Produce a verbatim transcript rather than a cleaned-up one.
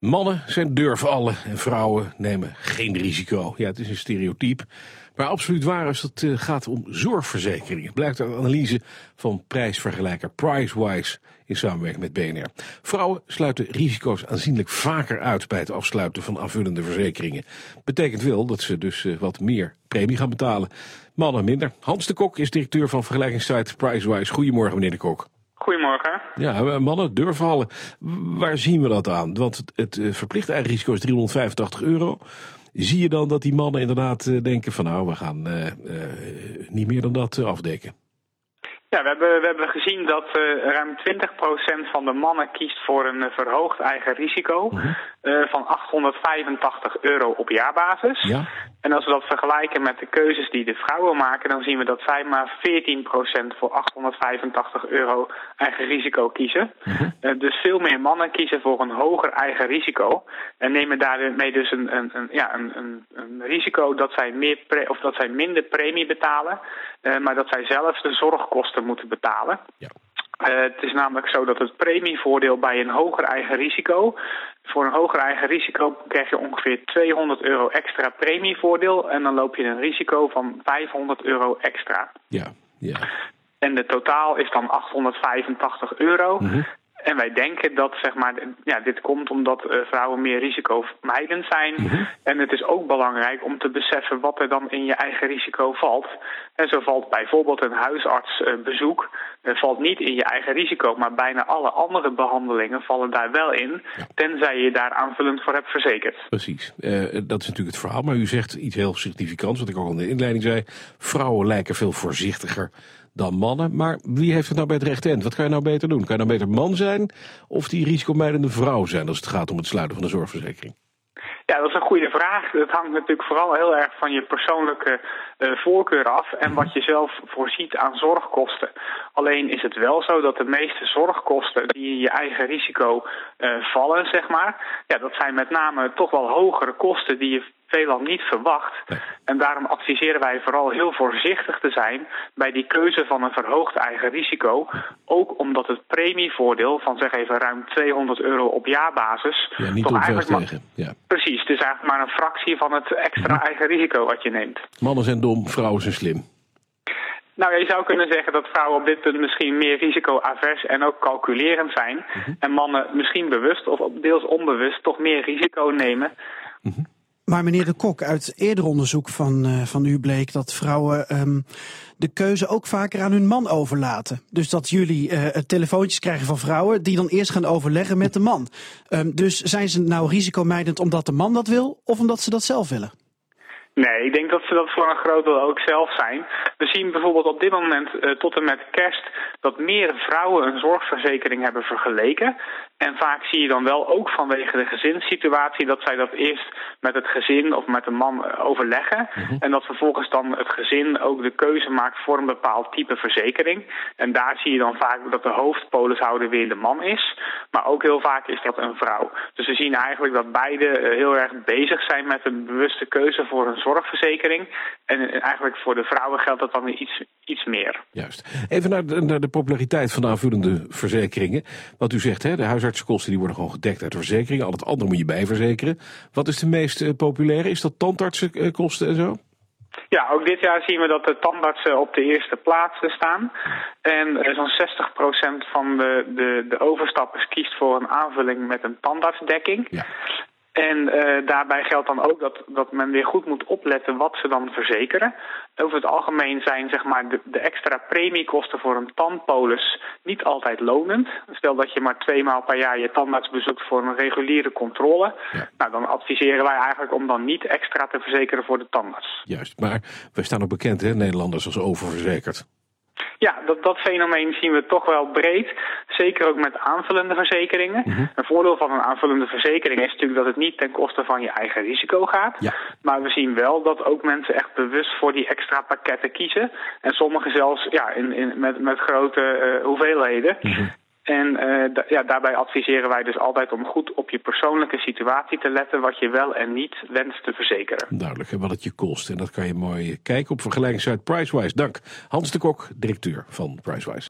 Mannen zijn durvallen en vrouwen nemen geen risico. Ja, het is een stereotype. Maar absoluut waar als het uh, gaat om zorgverzekeringen. Blijkt uit een analyse van prijsvergelijker Pricewise in samenwerking met B N R. Vrouwen sluiten risico's aanzienlijk vaker uit bij het afsluiten van aanvullende verzekeringen. Betekent wel dat ze dus uh, wat meer premie gaan betalen. Mannen minder. Hans de Kok is directeur van vergelijkingssite Pricewise. Goedemorgen, meneer de Kok. Goedemorgen. Ja, mannen durvallen. Waar zien we dat aan? Want het, het verplicht eigen risico is driehonderdvijfentachtig euro. Zie je dan dat die mannen inderdaad denken van nou, we gaan uh, uh, niet meer dan dat uh, afdekken? Ja, we hebben, we hebben gezien dat uh, ruim twintig procent van de mannen kiest voor een uh, verhoogd eigen risico uh-huh. uh, van achthonderdvijfentachtig euro op jaarbasis. Ja. En als we dat vergelijken met de keuzes die de vrouwen maken, dan zien we dat zij maar veertien procent voor achthonderdvijfentachtig euro eigen risico kiezen. Uh-huh. Uh, dus veel meer mannen kiezen voor een hoger eigen risico en nemen daarmee dus een, een, een, ja, een, een, een risico dat zij, meer pre- of dat zij minder premie betalen, uh, maar dat zij zelf de zorgkosten moeten betalen. Ja. Uh, het is namelijk zo dat het premievoordeel bij een hoger eigen risico, voor een hoger eigen risico krijg je ongeveer tweehonderd euro extra premievoordeel en dan loop je een risico van vijfhonderd euro extra. Ja, ja. En de totaal is dan achthonderdvijfentachtig euro. Mm-hmm. En wij denken dat zeg maar, ja, dit komt omdat uh, vrouwen meer risicomijdend zijn. Mm-hmm. En het is ook belangrijk om te beseffen wat er dan in je eigen risico valt. En zo valt bijvoorbeeld een huisartsbezoek uh, valt niet in je eigen risico, maar bijna alle andere behandelingen vallen daar wel in, ja. Tenzij je daar aanvullend voor hebt verzekerd. Precies, uh, dat is natuurlijk het verhaal. Maar u zegt iets heel significants, wat ik ook al in de inleiding zei. Vrouwen lijken veel voorzichtiger dan mannen. Maar wie heeft het nou bij het rechte eind? Wat kan je nou beter doen? Kan je nou beter man zijn of die risicomijdende vrouw zijn als het gaat om het sluiten van de zorgverzekering? Ja, dat is een goede vraag. Het hangt natuurlijk vooral heel erg van je persoonlijke uh, voorkeur af en wat je zelf voorziet aan zorgkosten. Alleen is het wel zo dat de meeste zorgkosten die in je eigen risico uh, vallen, zeg maar, ja, dat zijn met name toch wel hogere kosten die je veelal niet verwacht. Nee. En daarom adviseren wij vooral heel voorzichtig te zijn bij die keuze van een verhoogd eigen risico. Ook omdat het premievoordeel van zeg even ruim tweehonderd euro op jaarbasis. Ja, niet toch eigenlijk maar, tegen. Ja. Precies, het is eigenlijk maar een fractie van het extra mm-hmm. eigen risico wat je neemt. Mannen zijn dom, vrouwen zijn slim. Nou, je zou kunnen zeggen dat vrouwen op dit punt misschien meer risicoavers en ook calculerend zijn. Mm-hmm. En mannen misschien bewust of deels onbewust toch meer risico nemen. Mm-hmm. Maar meneer de Kok, uit eerder onderzoek van, uh, van u bleek dat vrouwen um, de keuze ook vaker aan hun man overlaten. Dus dat jullie uh, telefoontjes krijgen van vrouwen die dan eerst gaan overleggen met de man. Um, dus zijn ze nou risicomijdend omdat de man dat wil of omdat ze dat zelf willen? Nee, ik denk dat ze dat voor een groot deel ook zelf zijn. We zien bijvoorbeeld op dit moment uh, tot en met kerst dat meer vrouwen een zorgverzekering hebben vergeleken. En vaak zie je dan wel ook vanwege de gezinssituatie dat zij dat eerst met het gezin of met de man overleggen. Mm-hmm. En dat vervolgens dan het gezin ook de keuze maakt voor een bepaald type verzekering. En daar zie je dan vaak dat de hoofdpolishouder weer de man is. Maar ook heel vaak is dat een vrouw. Dus we zien eigenlijk dat beide heel erg bezig zijn met een bewuste keuze voor een zorgverzekering. En eigenlijk voor de vrouwen geldt dat dan weer iets, iets meer. Juist. Even naar de, naar de populariteit van de aanvullende verzekeringen. Wat u zegt, hè, de huisartsenkosten die worden gewoon gedekt uit de verzekering. Al het andere moet je bijverzekeren. Wat is de meest uh, populaire? Is dat tandartsenkosten en zo? Ja, ook dit jaar zien we dat de tandartsen op de eerste plaats staan. En uh, zo'n zestig procent van de, de, de overstappers kiest voor een aanvulling met een tandartsdekking. Ja. En uh, daarbij geldt dan ook dat, dat men weer goed moet opletten wat ze dan verzekeren. Over het algemeen zijn zeg maar, de, de extra premiekosten voor een tandpolis niet altijd lonend. Stel dat je maar twee maal per jaar je tandarts bezoekt voor een reguliere controle. Ja. Nou, dan adviseren wij eigenlijk om dan niet extra te verzekeren voor de tandarts. Juist, maar wij staan ook bekend, hè, Nederlanders, als oververzekerd. Ja, dat, dat fenomeen zien we toch wel breed. Zeker ook met aanvullende verzekeringen. Mm-hmm. Een voordeel van een aanvullende verzekering is natuurlijk dat het niet ten koste van je eigen risico gaat. Ja. Maar we zien wel dat ook mensen echt bewust voor die extra pakketten kiezen. En sommigen zelfs ja, in, in, met, met grote uh, hoeveelheden. Mm-hmm. En uh, da- ja, daarbij adviseren wij dus altijd om goed op je persoonlijke situatie te letten wat je wel en niet wenst te verzekeren. Duidelijk, en wat het je kost. En dat kan je mooi kijken op vergelijkingssite Pricewise. Dank. Hans de Kok, directeur van Pricewise.